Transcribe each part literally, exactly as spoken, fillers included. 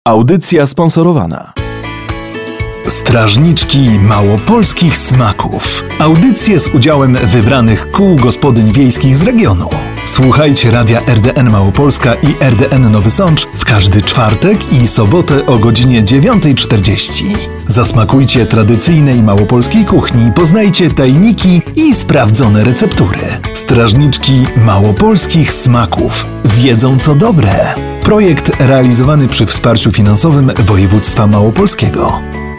Audycja sponsorowana. Strażniczki małopolskich smaków. Audycje z udziałem wybranych kół gospodyń wiejskich z regionu. Słuchajcie radia R D N Małopolska i R D N Nowy Sącz w każdy czwartek i sobotę o godzinie dziewiąta czterdzieści. Zasmakujcie tradycyjnej małopolskiej kuchni, poznajcie tajniki i sprawdzone receptury. Strażniczki małopolskich smaków wiedzą co dobre. Projekt realizowany przy wsparciu finansowym województwa małopolskiego.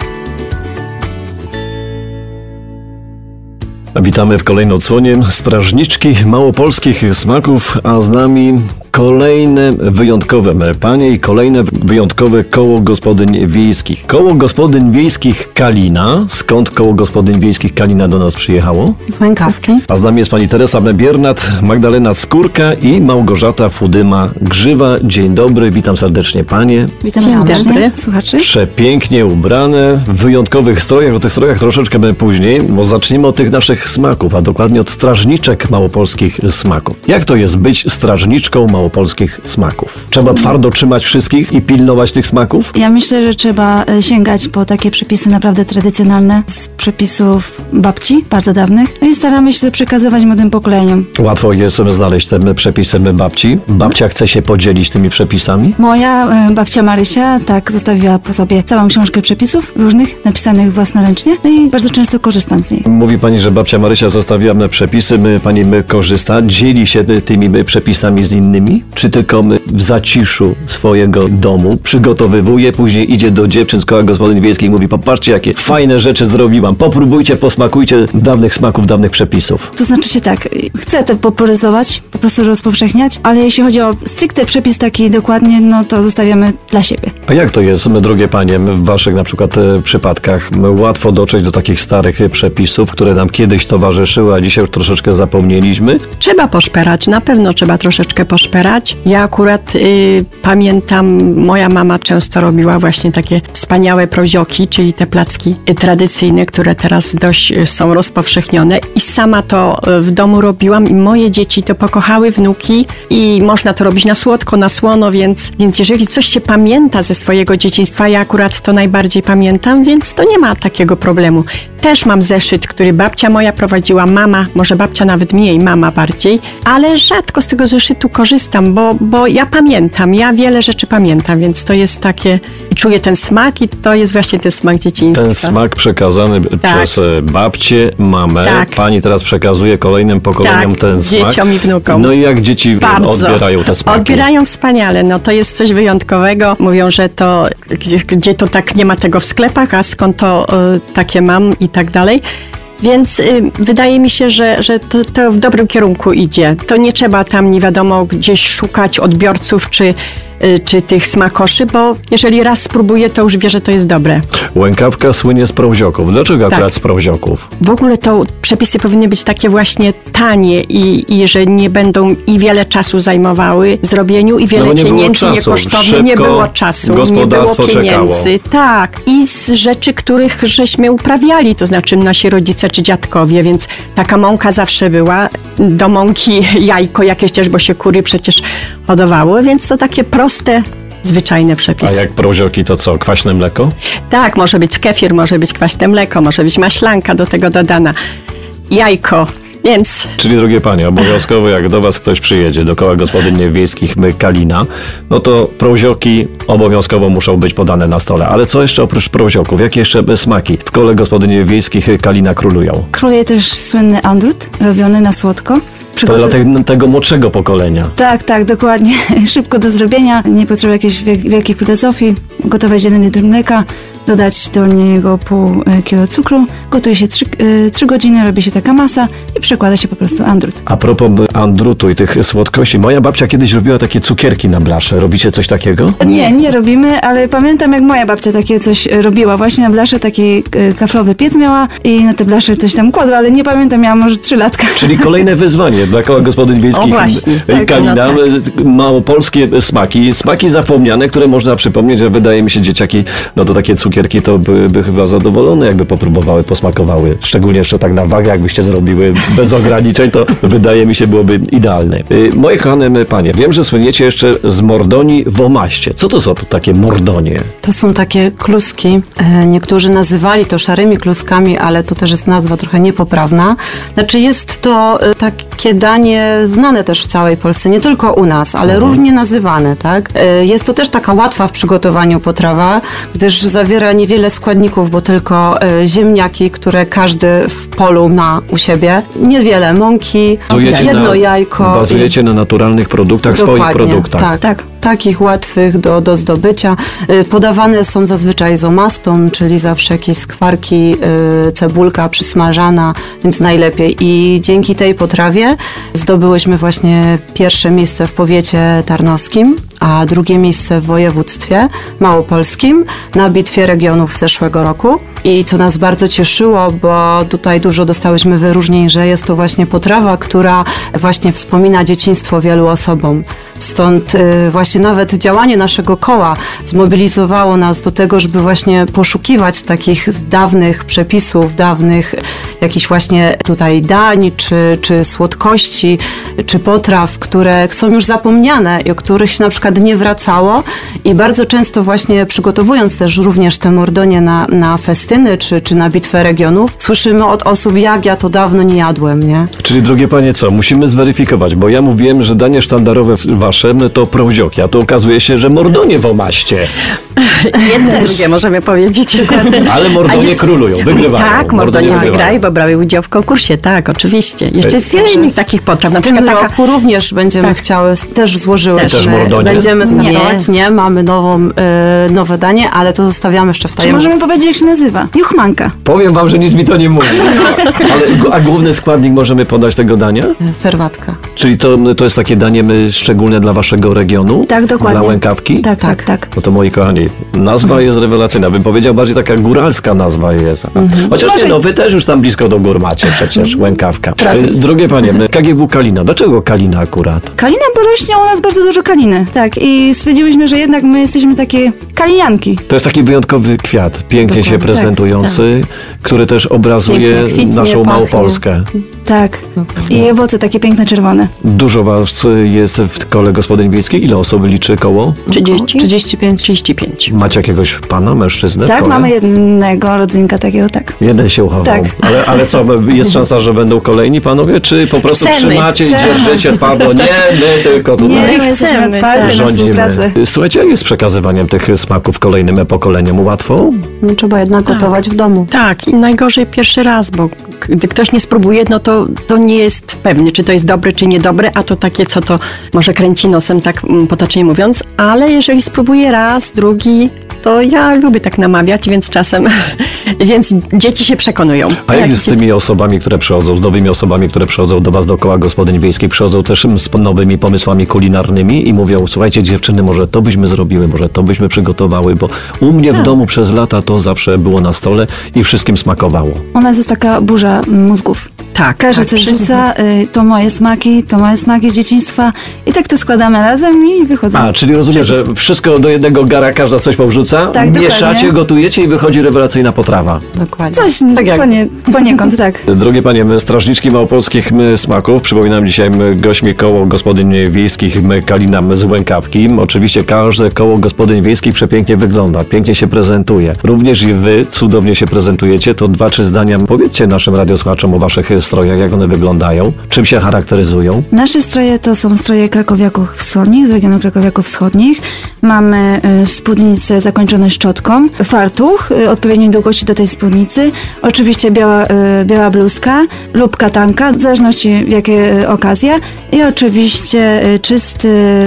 Witamy w kolejnej odsłonie Strażniczki małopolskich smaków, a z nami kolejne wyjątkowe panie i kolejne wyjątkowe koło gospodyń wiejskich. Koło gospodyń wiejskich Kalina. Skąd koło gospodyń wiejskich Kalina do nas przyjechało? Z Łękawki. A z nami jest pani Teresa Biernat, Magdalena Skórka i Małgorzata Fudyma-Grzywa. Dzień dobry, witam serdecznie panie. Witam serdecznie słuchaczy. Przepięknie ubrane, w wyjątkowych strojach. O tych strojach troszeczkę później, bo zaczniemy od tych naszych smaków, a dokładnie od strażniczek małopolskich smaków. Jak to jest być strażniczką małopolskich małopolskich smaków? Trzeba twardo trzymać wszystkich i pilnować tych smaków? Ja myślę, że trzeba sięgać po takie przepisy naprawdę tradycjonalne z przepisów babci, bardzo dawnych. No i staramy się to przekazywać młodym pokoleniom. Łatwo jest znaleźć te przepisy babci. Babcia chce się podzielić tymi przepisami? Moja e, babcia Marysia tak zostawiła po sobie całą książkę przepisów różnych, napisanych własnoręcznie. No i bardzo często korzystam z niej. Mówi pani, że babcia Marysia zostawiła me przepisy, my, pani my korzysta, dzieli się tymi przepisami z innymi? Czy tylko w zaciszu swojego domu przygotowywuje, później idzie do dziewczyn z koła gospodyń wiejskich i mówi: popatrzcie, jakie fajne rzeczy zrobiłam, popróbujcie, posmakujcie dawnych smaków, dawnych przepisów. To znaczy się tak, chcę to popularyzować, po prostu rozpowszechniać, ale jeśli chodzi o stricte przepis taki dokładnie, no to zostawiamy dla siebie. A jak to jest, drogie panie, w waszych na przykład e, przypadkach? Łatwo dotrzeć do takich starych przepisów, które nam kiedyś towarzyszyły, a dzisiaj już troszeczkę zapomnieliśmy? Trzeba poszperać, na pewno trzeba troszeczkę poszperać. Ja akurat y, pamiętam, moja mama często robiła właśnie takie wspaniałe prozioki, czyli te placki y, tradycyjne, które teraz dość y, są rozpowszechnione i sama to y, w domu robiłam i moje dzieci to pokochały, wnuki, i można to robić na słodko, na słono, więc, więc jeżeli coś się pamięta ze swojego dzieciństwa, ja akurat to najbardziej pamiętam, więc to nie ma takiego problemu. Też mam zeszyt, który babcia moja prowadziła, mama, może babcia nawet mniej, mama bardziej, ale rzadko z tego zeszytu korzystam, bo, bo ja pamiętam, ja wiele rzeczy pamiętam, więc to jest takie, czuję ten smak i to jest właśnie ten smak dzieciństwa. Ten smak przekazany tak. przez babcię, mamę. Tak. Pani teraz przekazuje kolejnym pokoleniom tak, ten smak. dzieciom i wnukom. No i jak dzieci Bardzo. odbierają te smaki? Odbierają wspaniale, no to jest coś wyjątkowego. Mówią, że to, gdzie, gdzie to tak nie ma tego w sklepach, a skąd to y, takie mam i tak dalej. Więc y, wydaje mi się, że, że to, to w dobrym kierunku idzie. To nie trzeba tam nie wiadomo gdzieś szukać odbiorców czy, y, czy tych smakoszy, bo jeżeli raz spróbuję, to już wie, że to jest dobre. Łękawka słynie z prozioków. Dlaczego tak. akurat z prozioków? W ogóle to przepisy powinny być takie właśnie tanie i, i że nie będą i wiele czasu zajmowały w zrobieniu i wiele no nie pieniędzy niekosztowne. Nie było czasu, nie było pieniędzy. Czekało. Tak. I z rzeczy, których żeśmy uprawiali, to znaczy nasi rodzice czy dziadkowie, więc taka mąka zawsze była. Do mąki jajko jakieś też, bo się kury przecież hodowały, więc to takie proste, zwyczajne przepisy. A jak prozioki to co? Kwaśne mleko? Tak, może być kefir, może być kwaśne mleko, może być maślanka do tego dodana. Jajko. Więc... Czyli drogie panie, obowiązkowo jak do was ktoś przyjedzie do koła gospodyń wiejskich Kalina, no to prozioki obowiązkowo muszą być podane na stole. Ale co jeszcze oprócz prozioków? Jakie jeszcze smaki w kole gospodyń wiejskich Kalina królują? Króluje też słynny andrut, robiony na słodko. To dla te, tego młodszego pokolenia. Tak, tak, dokładnie. Szybko do zrobienia, nie potrzeba jakiejś wielkiej filozofii. Gotowe jeden litr mleka, dodać do niego pół kilo cukru, gotuje się trzy godziny, robi się taka masa i przekłada się po prostu andrut. A propos andrutu i tych słodkości, moja babcia kiedyś robiła takie cukierki na blasze. Robicie coś takiego? Nie, nie robimy, ale pamiętam jak moja babcia takie coś robiła. Właśnie na blasze taki kaflowy piec miała i na te blasze coś tam kładła, ale nie pamiętam, miała może trzy latka. Czyli kolejne wyzwanie dla koła gospodyń wiejskich Kalina. No tak. Małopolskie smaki, smaki zapomniane, które można przypomnieć, że wydaje mi się dzieciaki, no to takie cukierki cukierki, to byłyby chyba zadowolone, jakby popróbowały, posmakowały. Szczególnie jeszcze tak na wagę, jakbyście zrobiły bez ograniczeń, to wydaje mi się byłoby idealne. Y, moje kochane panie, wiem, że słyniecie jeszcze z mordoni w omaście. Co to są to takie mordonie? To są takie kluski. E, Niektórzy nazywali to szarymi kluskami, ale to też jest nazwa trochę niepoprawna. Znaczy jest to e, takie danie znane też w całej Polsce, nie tylko u nas, ale mhm. różnie nazywane, tak? E, Jest to też taka łatwa w przygotowaniu potrawa, gdyż zawiera niewiele składników, bo tylko e, ziemniaki, które każdy w polu ma u siebie. Niewiele mąki, Bazujecie jedno na, jajko. Bazujecie i... na naturalnych produktach, swoich Dokładnie, produktach. Tak, Tak. takich łatwych do, do zdobycia. Y, Podawane są zazwyczaj z omastą, czyli zawsze jakieś skwarki, y, cebulka przysmażana, więc najlepiej. I dzięki tej potrawie zdobyłyśmy właśnie pierwsze miejsce w powiecie tarnowskim, a drugie miejsce w województwie małopolskim na bitwie regionów zeszłego roku. I co nas bardzo cieszyło, bo tutaj dużo dostałyśmy wyróżnień, że jest to właśnie potrawa, która właśnie wspomina dzieciństwo wielu osobom. Stąd y, właśnie nawet działanie naszego koła zmobilizowało nas do tego, żeby właśnie poszukiwać takich dawnych przepisów, dawnych jakichś właśnie tutaj dań, czy, czy słodkości, czy potraw, które są już zapomniane i o których się na przykład nie wracało. I bardzo często właśnie przygotowując też również te mordonie na, na festyny, czy, czy na bitwę regionów, słyszymy od osób, jak ja to dawno nie jadłem, nie? Czyli drogie panie, co? Musimy zweryfikować, bo ja mówiłem, że danie sztandarowe wasze to prowzioki, a to okazuje się, że mordonie w omaście. Jedno i drugie możemy powiedzieć. Ale mordonie jeszcze, królują, wygrywają. Tak, mordonie wygrają, bo brały udział w konkursie, tak, oczywiście. Jeszcze jest wiele innych takich potraw. Na W tym przykład taka... roku również będziemy Tak. chciały, też złożyłyśmy. Też mordonie? Będziemy Nie. startować, nie, mamy nową, e, nowe danie, ale to zostawiamy jeszcze w Czy tajemnicy. możemy powiedzieć, jak się nazywa? Juchmanka. Powiem wam, że nic mi to nie mówi. Ale, a główny składnik możemy podać tego dania? E, Serwatka. Czyli to, to jest takie danie my, szczególne dla waszego regionu? Tak, dokładnie. Dla Łękawki? Tak, tak, tak. No to moi kochani, nazwa jest rewelacyjna. Bym powiedział, bardziej taka góralska nazwa jest. Chociaż Może- nie, no wy też już tam blisko do gór macie przecież, Łękawka. Prawda. Drogie panie, K G W Kalina. Dlaczego Kalina akurat? Kalina, bo rośnie u nas bardzo dużo kaliny. Tak, i stwierdziłyśmy, że jednak my jesteśmy takie kalinianki. To jest taki wyjątkowy kwiat, pięknie się Dokładnie. prezentujący, który też obrazuje Pięknie kwitnie, naszą pachnie. Małopolskę. Tak. I owoce takie piękne, czerwone. Dużo was jest w kole gospodyń wiejskich. Ile osób liczy koło? trzydzieści? trzydzieści pięć. trzydzieści pięć. Macie jakiegoś pana, mężczyznę w Tak, kole? mamy jednego rodzynka takiego, tak. Jeden się uchował. Tak. Ale, ale co, jest szansa, że będą kolejni panowie, czy po prostu Chcemy, trzymacie i chcemy. dzierżycie twardo? Nie, my tylko tutaj Nie, my chcemy, jesteśmy tak. otwarte na rządzimy. współpracę. Słuchajcie, jak jest z przekazywaniem tych smaków kolejnym pokoleniom? Łatwo? No, trzeba jednak gotować w domu. Tak, i najgorzej pierwszy raz, bo gdy ktoś nie spróbuje, no to, to nie jest pewny, czy to jest dobre, czy niedobre, a to takie, co to może kręci nosem, tak mm, potocznie mówiąc, ale jeżeli spróbuje raz, drugi, to ja lubię tak namawiać, więc czasem, więc dzieci się przekonują. A jak Jak jest z dzieci- tymi osobami, które przychodzą, z nowymi osobami, które przychodzą do was do koła gospodyń wiejskich, przychodzą też z nowymi pomysłami kulinarnymi i mówią, słuchajcie dziewczyny, może to byśmy zrobiły, może to byśmy przygotowały, bo u mnie w domu przez lata to zawsze było na stole i wszystkim smakowało. U nas jest taka burza mózgów. Tak, Każdy tak, coś wszyscy- rzuca, y, to moje smaki, to moje smaki z dzieciństwa i tak to składamy razem i wychodzą. A, czyli rozumiem, że wszystko do jednego gara każda coś powrzuca, Tak, mieszacie, dokładnie. gotujecie i wychodzi rewelacyjna potrawa. Dokładnie. Coś tak jak ponie, poniekąd, tak. Drogie panie, my strażniczki małopolskich my smaków, przypominam dzisiaj my gośćmi koło gospodyń wiejskich my Kalina my z Łękawki. Oczywiście każde koło gospodyń wiejskich przepięknie wygląda, pięknie się prezentuje. Również i wy cudownie się prezentujecie. To dwa, trzy zdania powiedzcie naszym radiosłuchaczom o waszych strojach, jak one wyglądają, czym się charakteryzują. Nasze stroje to są stroje krakowiaków wschodnich, z regionu krakowiaków wschodnich. Mamy y, spódnicę zakończone szczotką, fartuch y, odpowiedniej długości do tej spódnicy, oczywiście biała, y, biała bluzka lub katanka, w zależności w jakie y, okazja i oczywiście y, czysty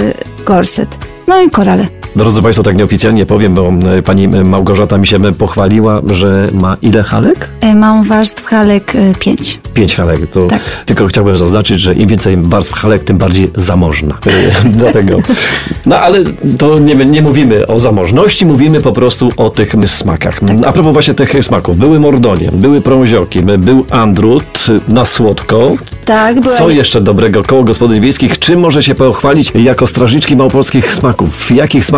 gorset. No i korale. Drodzy państwo, tak nieoficjalnie powiem, bo e, pani Małgorzata mi się pochwaliła, że ma ile halek? Y, Mam warstw halek y, pięć. Pięć halek. To Tak. tylko chciałbym zaznaczyć, że im więcej warstw halek, tym bardziej zamożna. E, Dlatego. No ale to nie, nie mówimy o zamożności, mówimy po prostu o tych smakach. A propos właśnie tych smaków. Były mordonie, były prążoki, był andrut na słodko. Tak, była Co jeszcze dobrego koło gospodyń wiejskich? Czym może się pochwalić jako strażniczki małopolskich smaków? Jakich smaków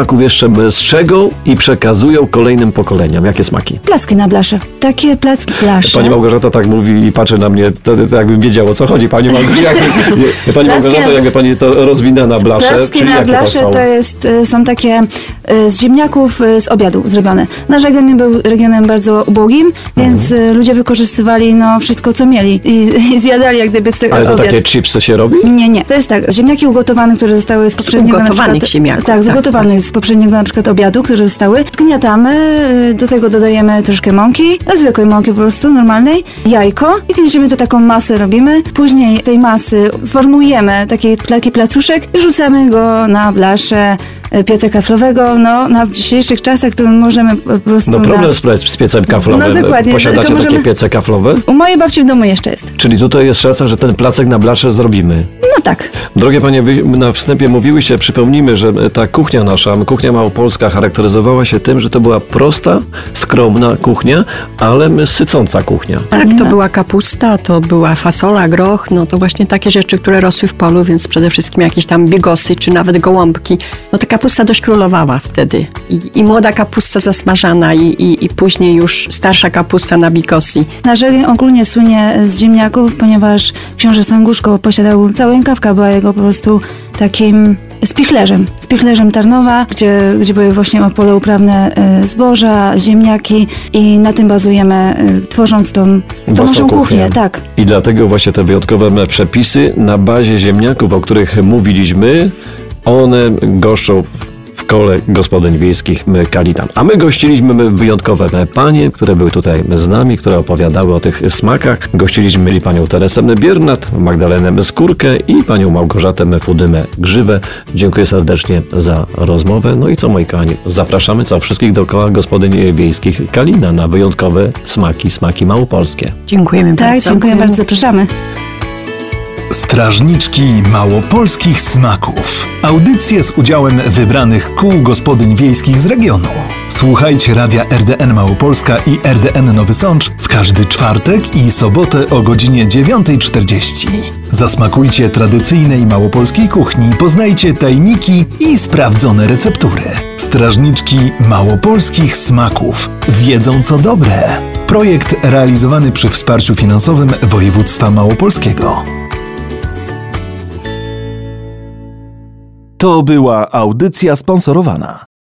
smaków jeszcze strzegą i przekazują kolejnym pokoleniom? Jakie smaki? Placki na blasze. Takie placki blasze. Pani Małgorzata tak mówi i patrzy na mnie, to, to jakbym wiedział, o co chodzi. Pani Małgorzata, jakby, nie, pani Małgorzata, jakby pani to rozwinęła na blasze. Placki czyli na jakie blasze są? to jest, y, są takie y, z ziemniaków y, z obiadu zrobione. Nasz region był regionem bardzo ubogim, więc y, ludzie wykorzystywali no, wszystko, co mieli i, i zjadali jak gdyby z tego Ale to obiad. takie chipsy się robi? Nie, nie. To jest tak, ziemniaki ugotowane, które zostały z poprzedniego na ugotowanych przykład, ziemniaków, Tak, z tak, ugotowanych z poprzedniego na przykład obiadu, które zostały. Zgniatamy, y, do tego dodajemy troszkę mąki, zwykłej mąki po prostu, normalnej, jajko i gnieździmy to taką masę robimy. Później tej masy formujemy taki, taki placuszek i rzucamy go na blaszę y, pieca kaflowego. No, na w dzisiejszych czasach to możemy po prostu... No problem na... z, z piecem kaflowym. No dokładnie, Posiadacie tylko takie możemy- piece kaflowe? U mojej babci w domu jeszcze jest. Czyli tutaj jest szansa, że ten placek na blasze zrobimy. No tak. Drogie panie, wy na wstępie mówiłyście, przypomnijmy, że ta kuchnia nasza, kuchnia małopolska charakteryzowała się tym, że to była prosta, skromna kuchnia, ale sycąca kuchnia. Tak, to Nie. była kapusta, to była fasola, groch, no to właśnie takie rzeczy, które rosły w polu, więc przede wszystkim jakieś tam bigosy, czy nawet gołąbki. No ta kapusta dość królowała wtedy. I, i młoda kapusta zasmażana i, i, i później już starsza kapusta na bigosy. Nasz region ogólnie słynie z ziemniaków, ponieważ książę Sanguszko posiadał, cała Jękawka była jego po prostu takim spichlerzem. Spichlerzem Tarnowa, gdzie, gdzie były właśnie pole uprawne y, zboża, ziemniaki i na tym bazujemy, y, tworząc tą, tą Własną naszą kuchnię. kuchnię. Tak. I dlatego właśnie te wyjątkowe przepisy na bazie ziemniaków, o których mówiliśmy, one goszczą w kole gospodyń wiejskich Kalinan. A my gościliśmy wyjątkowe panie, które były tutaj z nami, które opowiadały o tych smakach. Gościliśmy mieli panią Teresę Biernat, Magdalenę Skórkę i panią Małgorzatę Fudymę-Grzywę. Dziękuję serdecznie za rozmowę. No i co, moi kochani, zapraszamy co wszystkich do koła gospodyń wiejskich Kalina na wyjątkowe smaki, smaki małopolskie. Dziękujemy Tak, bardzo. dziękuję bardzo, zapraszamy. Strażniczki małopolskich smaków. Audycje z udziałem wybranych kół gospodyń wiejskich z regionu. Słuchajcie radia R D N Małopolska i R D N Nowy Sącz w każdy czwartek i sobotę o godzinie dziewiąta czterdzieści. Zasmakujcie tradycyjnej małopolskiej kuchni, poznajcie tajniki i sprawdzone receptury. Strażniczki małopolskich smaków wiedzą co dobre. Projekt realizowany przy wsparciu finansowym województwa małopolskiego. To była audycja sponsorowana.